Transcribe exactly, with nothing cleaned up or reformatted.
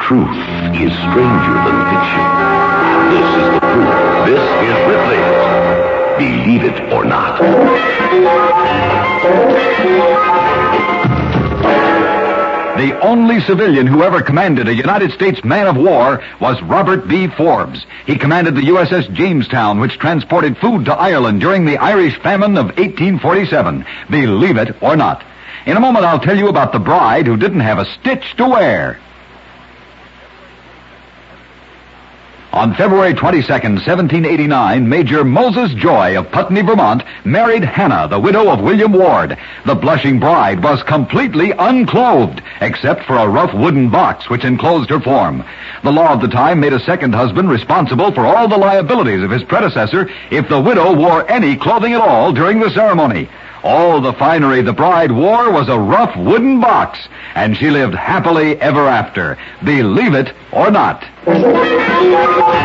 truth is stranger than fiction. This is the proof. This is Ripley's Believe It or Not. The only civilian who ever commanded a United States man of war was Robert B. Forbes. He commanded the U S S Jamestown, which transported food to Ireland during the Irish famine of eighteen forty-seven. Believe it or not. In a moment, I'll tell you about the bride who didn't have a stitch to wear. On February twenty-second, seventeen eighty-nine, Major Moses Joy of Putney, Vermont, married Hannah, the widow of William Ward. The blushing bride was completely unclothed, except for a rough wooden box which enclosed her form. The law of the time made a second husband responsible for all the liabilities of his predecessor if the widow wore any clothing at all during the ceremony. All the finery the bride wore was a rough wooden box, and she lived happily ever after. Believe it or not.